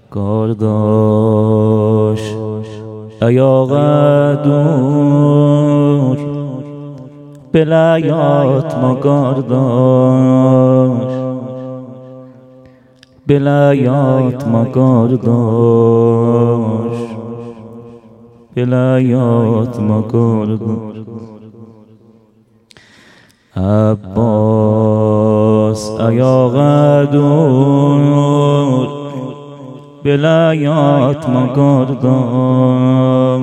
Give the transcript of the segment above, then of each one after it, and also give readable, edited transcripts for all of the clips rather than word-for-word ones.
کارداش ایاغ دور بلایات ما کارداش بلایات ما کارداش بلایات ما کارداش عباس ایاغ دور بلایات ما کارداش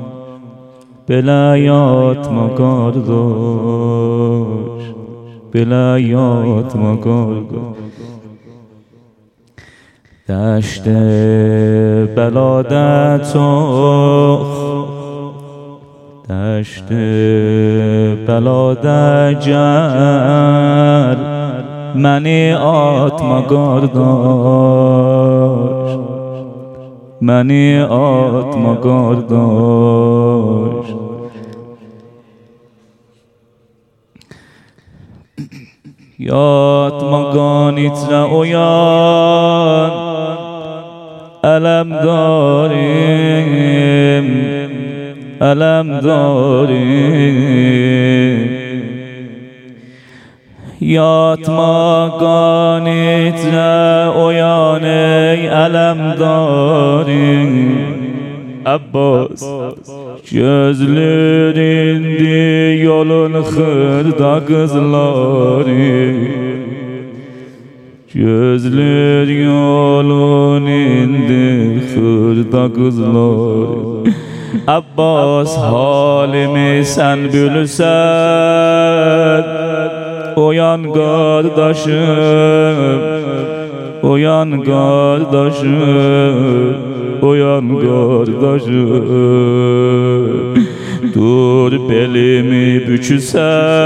بلایات ما کارداش بلایات ما کارداش دشت بلادت دشت بلادت جر منی آتما کارداش منی آتما کارداش یاد مگانیت را اویان علم داریم علم داریم یاد مگانیت را اویان علم داریم Abbas gözlerinde yolun hırda kızları gözler yolun indi hırda kızları Abbas halimi sen bilsen Uyan kardeşim Uyan kardeşim Uyan kardeşim Dur belimi bükülsen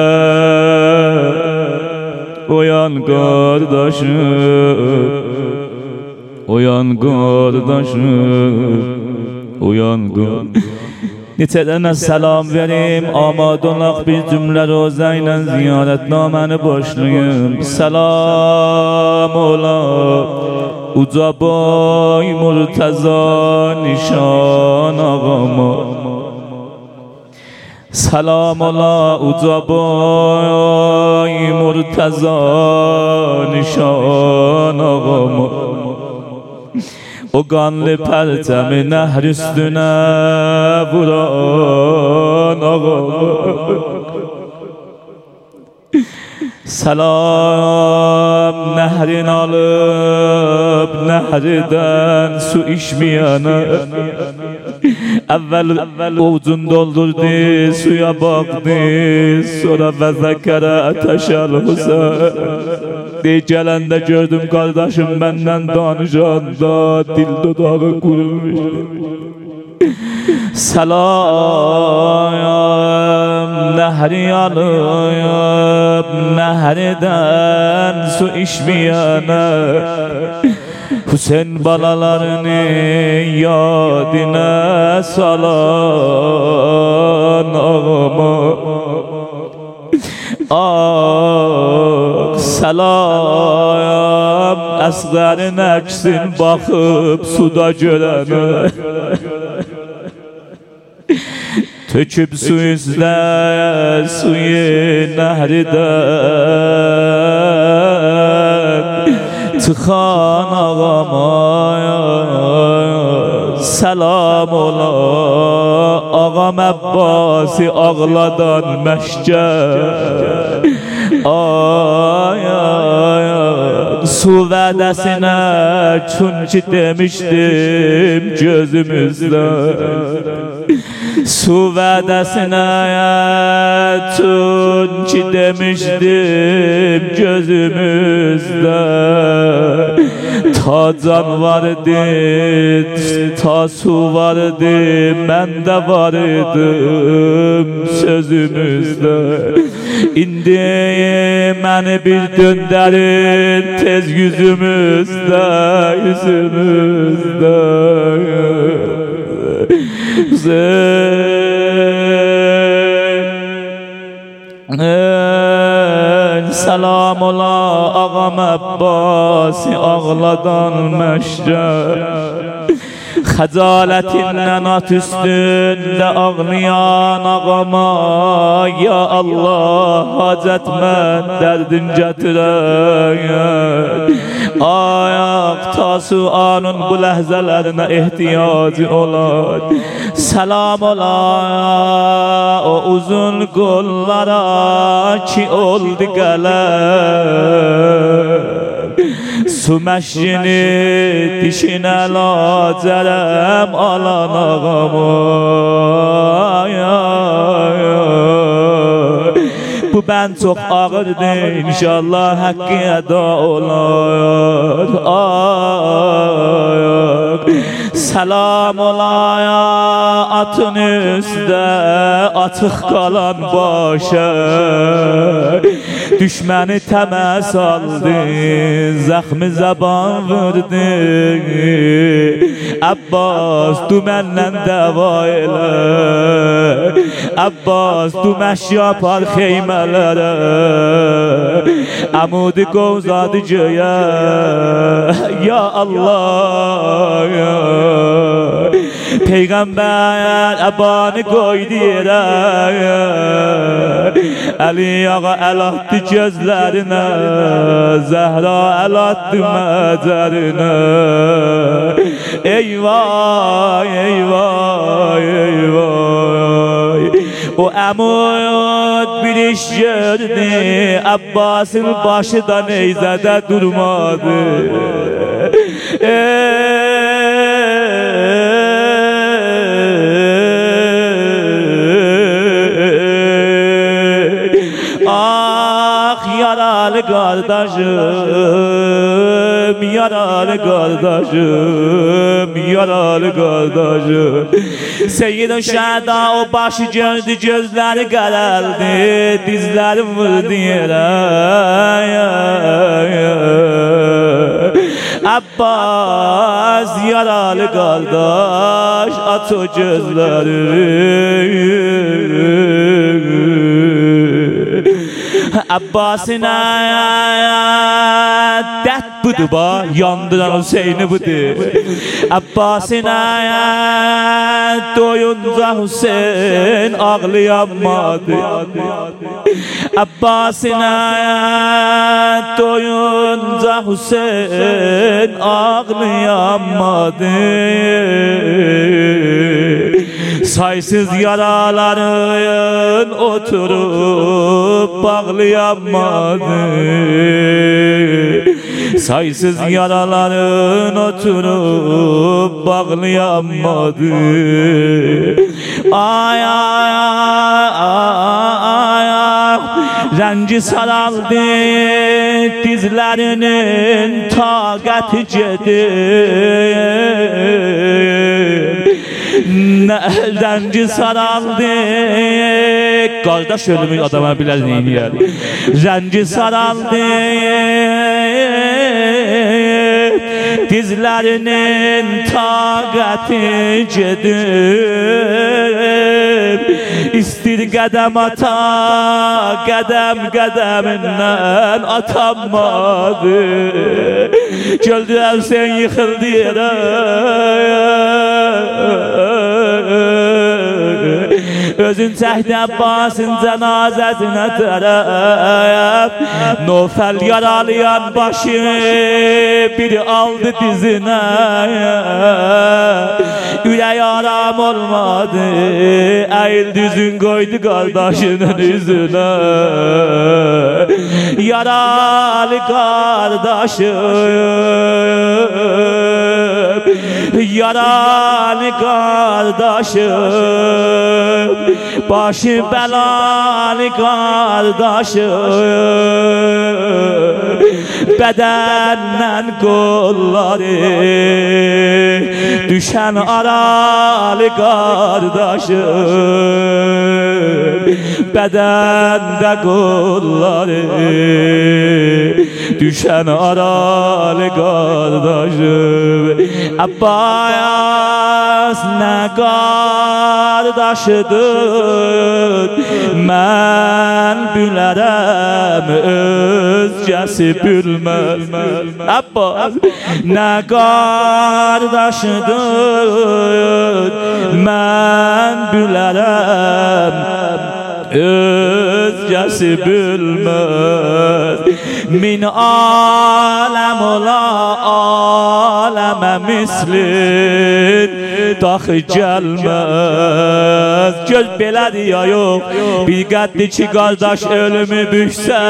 Uyan kardeşim Uyan kardeşim Uyan kardeşim Nitedene selam vereyim Amadolak bir cümle rozayla ziyaretnameni başlayayım Selam ola Uca boy Murtaza nişan ağama Selam ola uca boy Murtaza nişan ağama O kanlı pertemi nehr üstüne vuran ağama Selam nehrin alıp nehriden su içmeyene Evvel ovucun doldurdu suya baktı Sonra ve zekere ateşel Hüseyin De gelende gördüm kardeşim benden danışanda Dil dudağı kurumuş Selam nehri alıp nehriden su içmeyene Hüseyin balalarını yadine salan ağama Ah selam Asgarın eksin bakıp suda görene Töküp su izle suyu nehriden Tıkan ağama selam ola Ağam Abbasi ağladan meşker Ay ay ay Su vedesine çünkü demiştim gözümüzde Su vedesine çünkü demiştim gözümüzde Ta can vardı, ta su vardı, ben de vardım sözümüzde İndi beni bir döndürün tez yüzümüzde, yüzümüzde Selam ola ağam Abbas Abbasi ağladan məşrər Xəcaletindən at üstündə ağlayan ağama Ya Allah hacət mən dərdin gətirək Ayaq tasuanın bu ləhzələrinə ehtiyacı olar Salam ola o uzun qollara ki oldu qələm Su məşrini dişinə lacərəm alan ağama Bu ben çok ağırdı inşallah hakkı eda olar Selam olaya atın üstə atık kalan başa Düşməni təmə saldı zəxmi zəban vurdu Abbas du məndən dəva elə Abbas du məşya par xeymələrə Əmudi qovzadı göyə Ya Allah ya Peygamber abanı koydu yere Ali ağa el attı gözlerine Zehra el attı mezarine Eyvah eyvah eyvah O Əmud bir iş gördü Abbas'ın başı da neyzədə durmadı Yaralı kardeşim, yaralı kardeşim, yaralı kardeşim Seyyid-i Şəhda o başı gördü, gözləri qaraldı, dizləri vurdu yerə Abbas yaralı kardeş, at o gözləri Abbas'ın dert budur ba, yandıran Hüseyin'i budur Abbas'ın doyunca Hüseyin ağlayamadı Abbas'ın doyunca Hüseyin ağlayamadı Saysız yaraların oturup bağlayamadı Saysız yaraların oturup bağlayamadı Ay ay ay ay Renci saraldı dizlerinin taqəti gedir Renci saraldı Qardaş ölümü adama biraz neyini Renci saraldı Dizlerinin taqəti gedir İstir qədəm ata Qədəm qədəmindən atanmadı Göldü Hüseyin yıxıldı yerə Özün çəkdi Abbas'ın cənazəsinə tərəf Nofəl yaralayan başı biri aldı dizinə Ürək aram olmadı Əyil düzün qoydu qardaşının üzünə Yaralı qardaşım Yaralı qardaşım Başı bəlalı qardaşım Bədəndən qolları Düşən aralı qardaşım Bədəndə qolları Düşən aralı qardaşım Abbas nə qardaşıdır Mən bilərəm özgəsi bilməz. Abbas nə qardaşıdır mən bilərəm özgəsi bilməz. Min aləm ola aləmə mislin daxı gəlməz. Göz belədir ya yox, bir qəddi ki qardaş ölümü büksə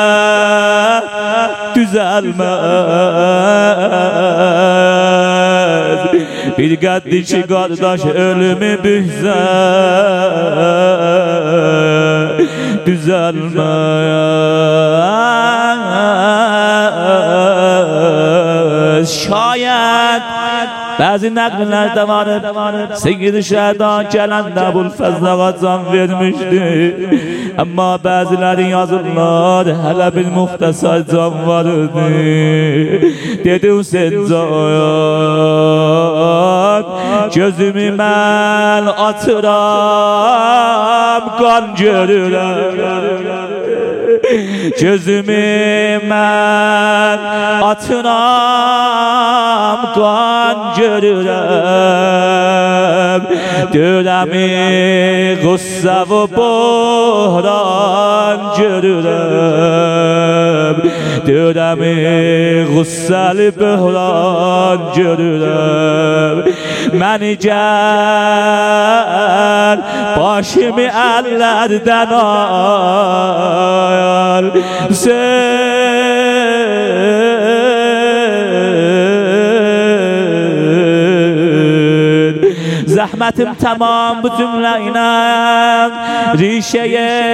düzəlməz. Bir qəddi ki qardaş ölümü büksə düzəlməz. Şayet bazı nəqllərdə var, Seyyid-i Şəhda gələndə Əbulfəzl ağa can vermişdi. Amma bəziləri yazırlar hələ bir muxtəsər can vardı. Dedi Hüseyin can, gözümü mən açıram, qan görürəm. Gözümü mən açıram, qan görürəm. Dörəmi qüssə və buhran görürəm. Dörəmi qüssəli buhran görürəm. Məni gəl başımı əllərdən al, zahmetim tamam bu cümleyle rişeye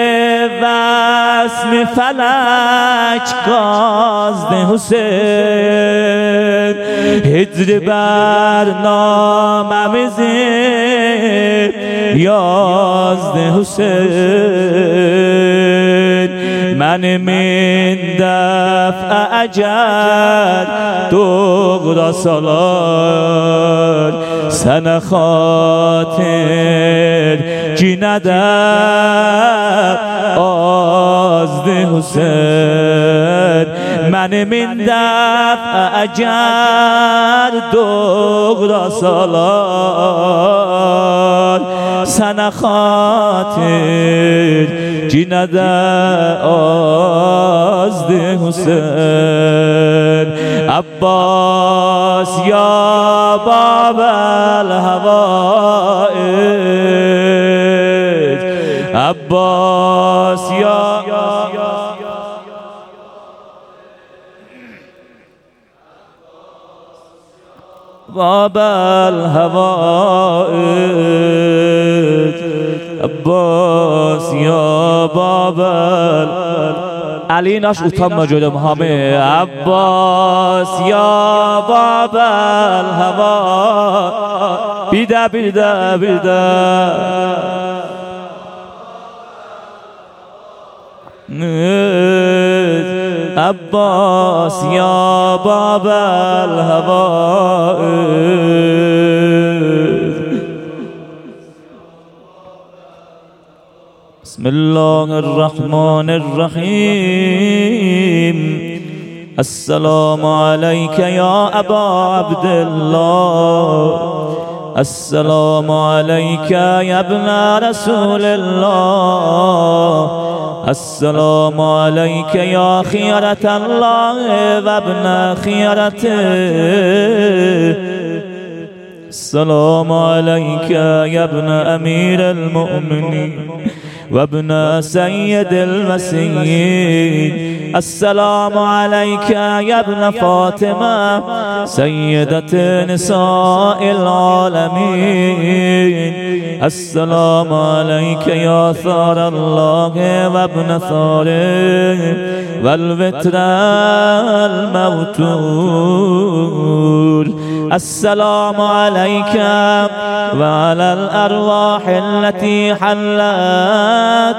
vesmi felek gazdı Hüseyin. Hicri bernamemizi yazdı Hüseyin. Mənim dəfə əcəl doğra salar, sənə xatir cinə də azdı Hüseyin. Mənim dəfə əcəl doğra salar, sənə xatir cinə də azdı Hüseyin. Abbas ya babel havaiz, Abbas ya babel havaiz, Abbas ya babel. علی ناش utanma جلوم همه. عباس یا بابل هوا بیده بیده بیده عباس یا بابل هوا. بسم الله الرحمن الرحيم. السلام عليك يا أبا عبد الله، السلام عليك يا ابن رسول الله، السلام عليك يا خيرة الله وابن خيرته، السلام عليك يا ابن أمير المؤمنين وابن سيد المسيين، السلام عليك يا ابن فاطمة سيدة نساء العالمين، السلام عليك يا ثار الله وابن ثاره والوتر الموتور، السلام عليك وعلى الأرواح التي حلت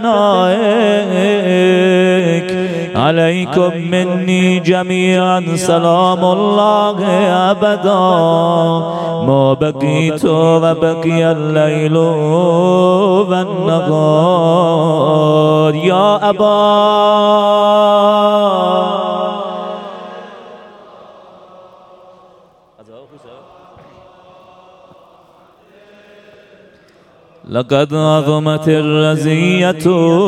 بفنائك. عليكم مني جميعا سلام الله أبدا ما بقيت وبقي الليل والنهار. يا أبا لقد عظمت الرزية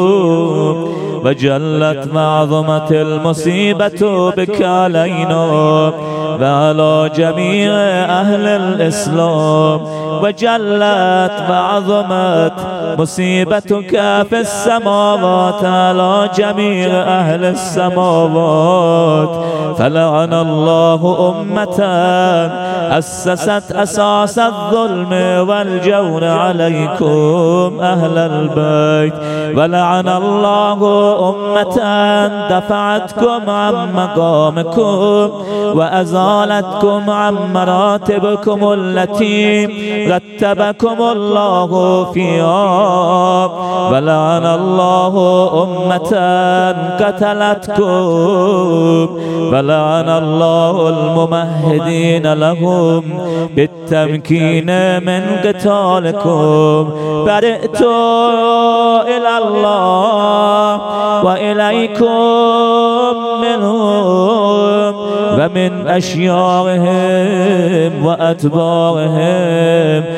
وجلت وعظمت المصيبة بك علينا وعلى جميع أهل الإسلام، وجلت وعظمت مصيبتك في السماوات على جميع أهل السماوات. فلعن الله أمة أسست أساس الظلم والجور عليكم أهل البيت، ولعن الله أمة دفعتكم عن مقامكم وأزالتكم عن مراتبكم التي رتبكم الله فيها، ولعن الله أمة قتلتكم، ولعن الله الممهدين لهم بالتمكين من قتالكم. برئت إلى الله وإليكم منهم ومن أشياعهم وأتباعهم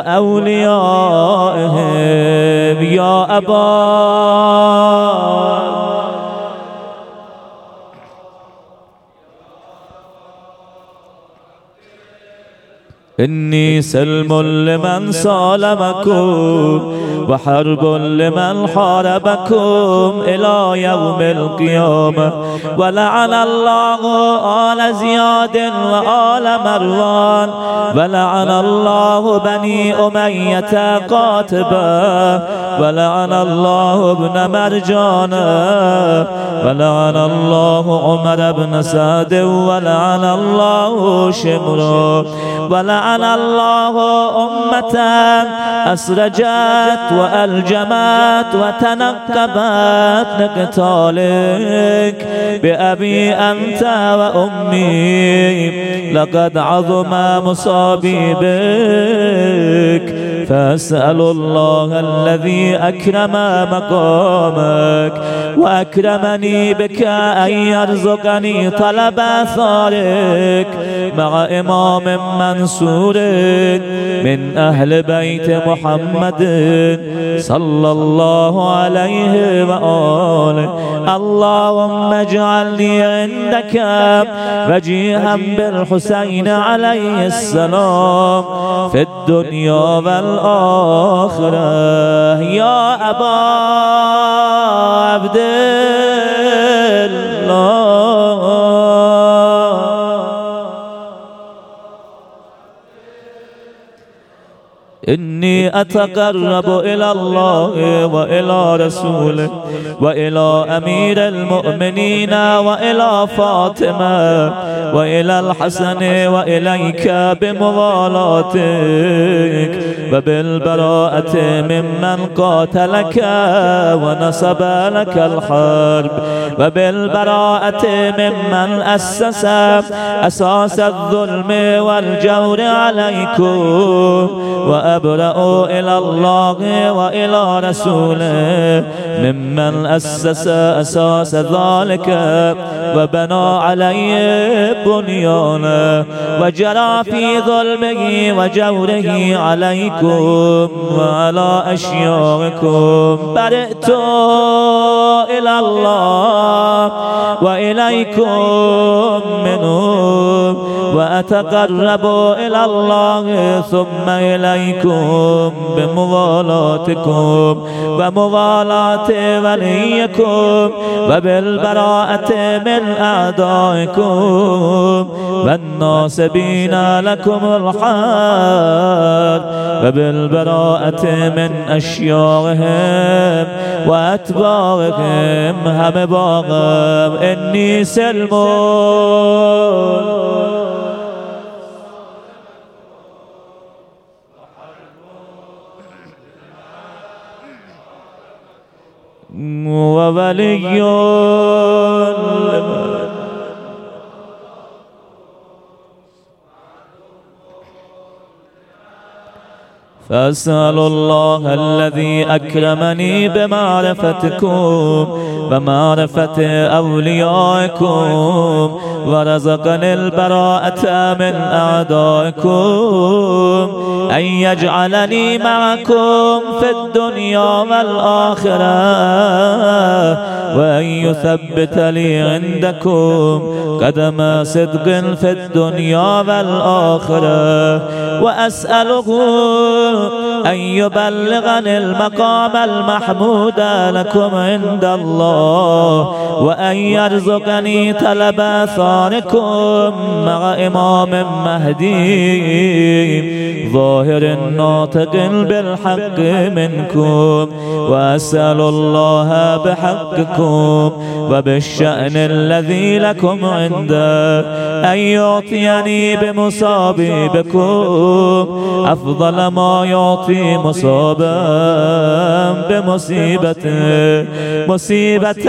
وأوليائهم. يا أبا إني سلم لمن سالمكم وحرب لمن حاربكم إلى يوم القيامة. ولعن الله آل زياد وآل مروان، ولعن الله بني أمية قاتبا، ولعن الله ابن مرجان، ولعن الله عمر بن سعد، ولعن الله شمر، ولعن الله أمة أسرجت وألجمت وتنكبت لقتالك بأبي أنت وأمي. لقد عظم مصابي بك، فأسأل الله الذي أكرم مقامك وأكرمني بك أن يرزقني طلب آثارك مع إمام منصور من أهل بيت محمد صلى الله عليه وآله. اللهم اجعلني عندك وجيها بالحسين عليه السلام في الدنيا والآخرة. يا أبا عبد الله إني أتقرب إلى الله وإلى رسوله وإلى أمير المؤمنين وإلى فاطمة وإلى الحسن وإليك بموالاتك وبالبراءة ممن قاتلك ونصب لك الحرب، وبالبراءة ممن أسس أساس الظلم والجور عليكم، وأبرأ إلى الله وإلى رسوله ممن أسس أساس ذلك وبنى عليه بنيانه وجرى في ظلمه وجوره عليكم وعلى أشياعكم. برئت إلى الله وإليكم منهم وأتقرب إلى الله ثم إليكم بموالاتكم وموالاة وليكم وبالبراءة من أعدائكم والناصبين لكم الحرب وبالبراءة من أشياعهم وأتباعهم هم باغم. إني سلم ولي فأسأل الله الذي أكرمني بمعرفتكم ومعرفة أوليائكم ورزقني البراءة من أعدائكم أن يجعلني معكم في الدنيا والآخرة وأن يثبت لي عندكم قدم صدق في الدنيا والآخرة وأسأله أن يبلغني المقام المحمود لكم عند الله وأن يرزقني طلب آثاركم مع إمام مهدي ظاهر ناطق بالحق منكم وأسأل الله بحقكم وبالشأن الذي لكم عنده أن يعطيني بمصابيبكم أفضل ما يعطي مصابا بمصيبته مصيبة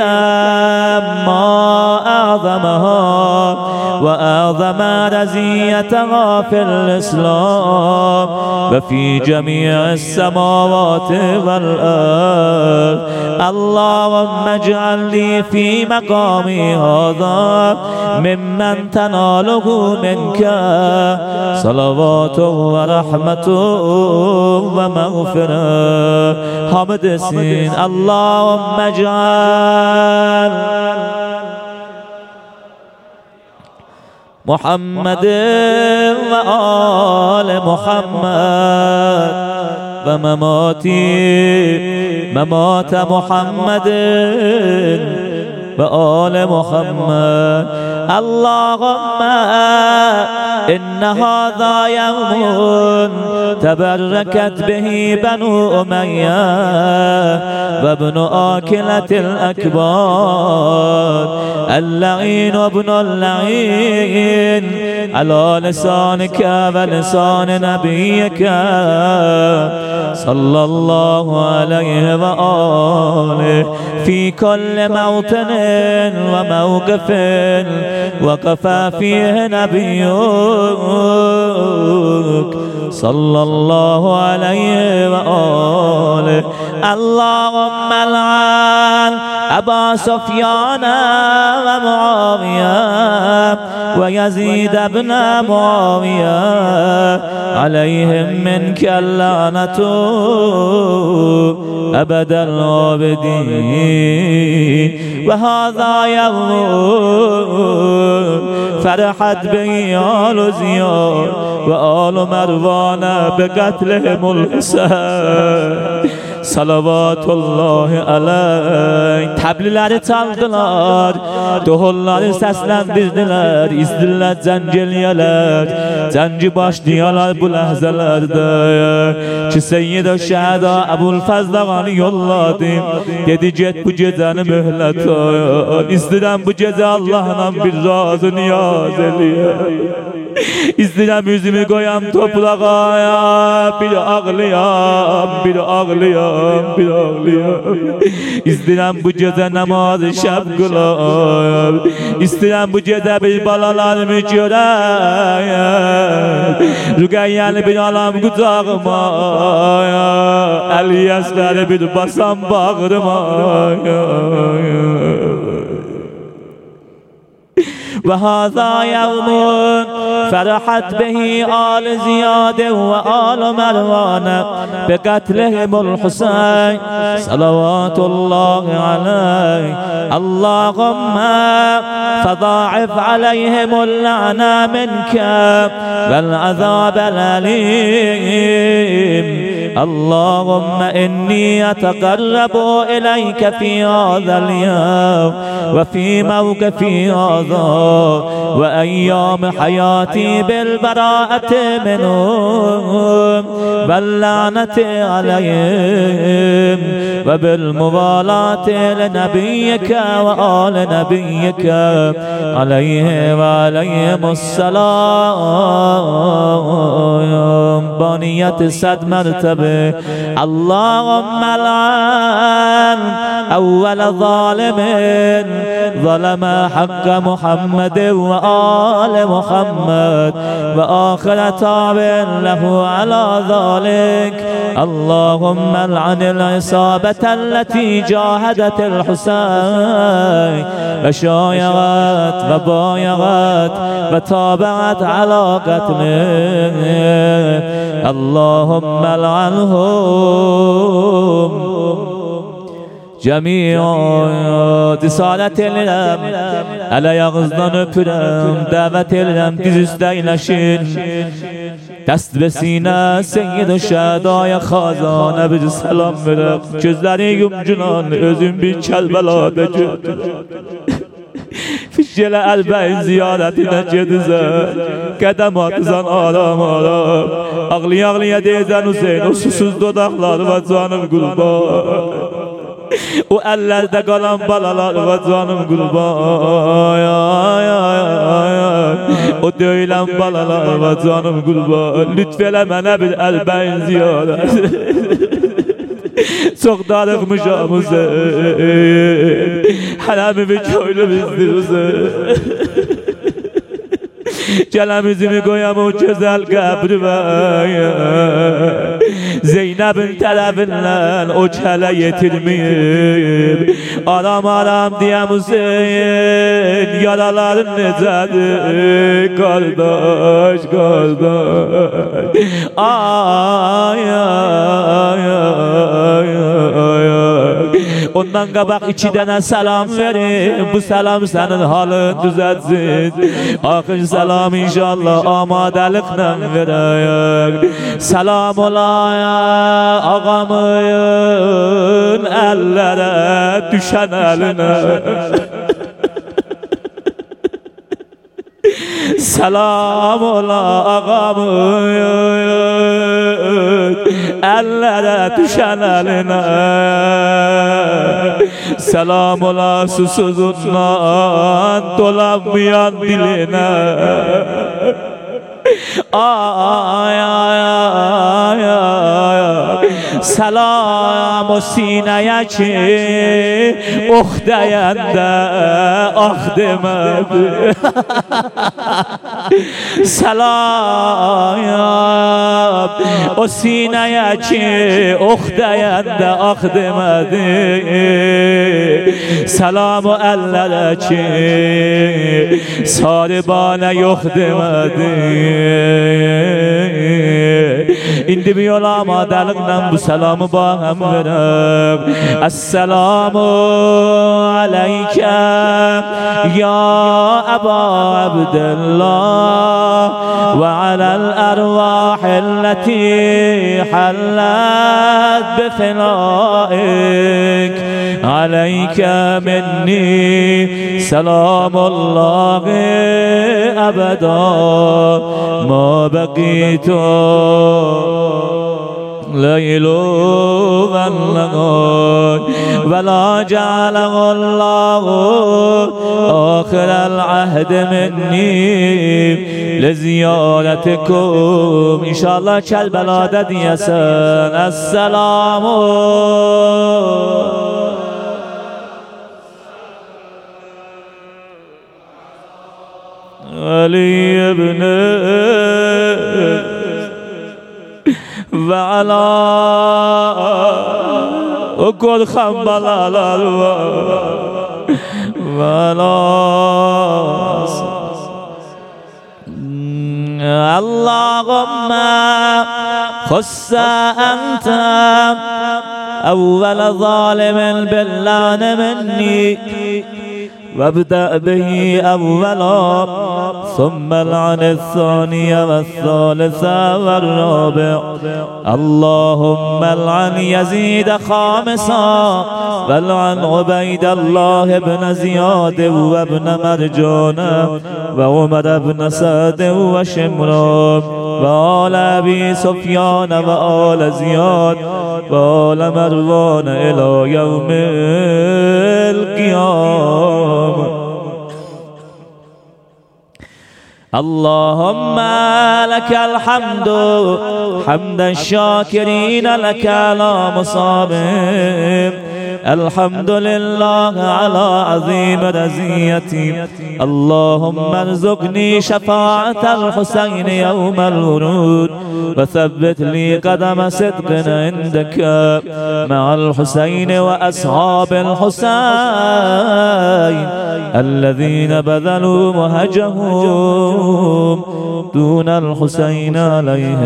ما أعظمها وأعظم رزيتها في الإسلام وفي جميع السماوات والأرض اللهم اجعل لي في مقامي هذا ممن تناله منك صلوات ورحمة ومغفرة حمد سين اللهم اجعل محمد وآل محمد ومماتي ممات محمد وآل محمد اللهم إن هذا يوم تبركت به بنو أمية وابن آكلة الأكباد اللعين وابن اللعين على لسانك ولسان نبيك صلى الله عليه وآله في كل موطن وموقف وقف فيه نبيك صلى الله عليه وآله اللهم العن أبا سفيان ومعاوية ويزيد بن معاوية عليهم منك اللعنة أبد العابدين وهذا يوم فرحت به آل زياد وآل مروان بقتلهم الحسين صلوات الله aleyh. Təbliğləri çaldılar, doğulları səsləndirdiler, izdirlər zənciliyələr, zənci başlayalar bu ləhzələrdə ki Seyyid-i Şəhəda Əbulfəzlağanı yolladım, dedi get bu gecəni mühlət İzdirəm bu gecə Allah'la bir razı niyaz eləyəm, İzdirəm yüzümü qoyam toprağa, bir ağlayam, bir ağlayam, bir ağlayam. İzdirəm bu gecə namazı şəb qılayam, İzdirəm bu gecə bir balalarımı görəyəm, Rüqəyyəni bir alam qucağıma, Əli Əsqəri bir basam bağrıma. وهذا يوم فرحت به آل زياد وآل مروان بقتلهم الحسين صلوات الله عليه اللهم فضاعف عليهم اللعنة منك والعذاب الأليم اللهم إني أتقرب إليك في هذا اليوم وفي موقفي هذا وأيام حياتي بالبراءة منهم واللعنة عليهم وبالموالاة لنبيك وآل نبيك عليه وعليهم السلام. باني ربانیت 100 مرتبه. اللهم العن اول ظالم ظلم حق محمد و آل محمد و آخر تابع له على ذلك. اللهم العن العصابة التي جاهدت الحسين وشايعت وبايعت وتابعت على قتله. اللهم العنهم جمیعا. رسالت الیم علی اغزدان öpürəm, dəvət edirəm diz üstə iləşin, dəst به سینə Seyyid-i Şəhədaya Xazanə bir salam verək. Gözləri yumcunan özüm bir Kəlbəlada gördüm. Fişələ əlbəyin ziyarətinə gedizən, qədəm atızan aram aram, ağlıya ağlıya deyizən Hüseyin o susuz dodaqları və canım qurban, o əllərdə qalan balalar və canım qurban, o döyülən balalar və canım qurban. Lütf elə mənə bir əlbəyin ziyarət. Çox darıqmışam Hüseyin, hərəmimi köylümüzdür Hüseyin. Cələmizimi qoyam o gözəl qəbrivə, Zeynəbin tərəfindən o kələ yetirməyib. Aram aram deyəm Hüseyin, yaraların necədir qardaş, qardaş. Ay ay ay ay. Ondan qabaq 2 dənə salam verin, bu salam sənin halın düzəltsin. Axır salam inşallah amadəliklə verək. Salam olaya ağamın əllərə düşən əlinə. Salam ola ağamın əllərə düşən əlinə. Salam ola susuzundan dolanmayan dilinə. Ay ay ay ay. Salam o sinəyə ki ox dəyəndə ax demədi. Salam o sinəyə ki ox dəyəndə ax demədi. Salam o əllərə ki sarıbanə yox demədi. İndi bir yol amadəliklə bu salamı bağım verək. Əssəlamu aleykə ya Əba Abdillah və aləl ərvahilləti həllət bifilaik. Aleykə minni selamullahi əbədə ma bəqitu ليل والنهار ولا جعله الله آخر العهد مني لزيارتكم. إن شاء الله كالبلادة ديسان. السلام علي ابن وعلى وكل خنبلال وعلى اللهم خص أنت أول ظالم باللعن مني وابدأ به أولا ثم العن الثاني والثالث والرابع. اللهم العن يزيد خامسا والعن عبيد الله بن زياد وابن مرجان وعمر بن سعد وشمران وآل أبي سفيان وآل زياد وآل مروان إلى يوم القيامة. اللهم لك الحمد حمد الشاكرين لك على مصابهم الحمد لله على عظيم رزيتي اللهم ارزقني شفاعة الحسين يوم الورود وثبت لي قدم صدق عندك مع الحسين وأصحاب الحسين الذين بذلوا وهجهم دون الحسين عليه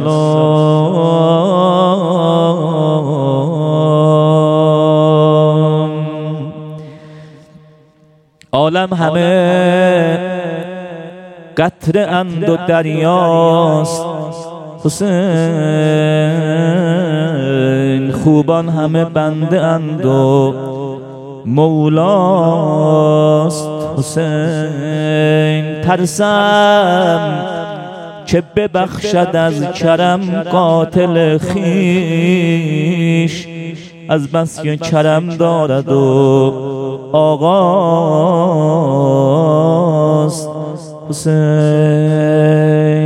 السلام. عالم همه قطره اند و دریاست حسین، خوبان همه بنده اند و مولاست حسین. ترسم که ببخشد از کرم قاتل خویش، از بس که کرم دارد و آقاست حسین.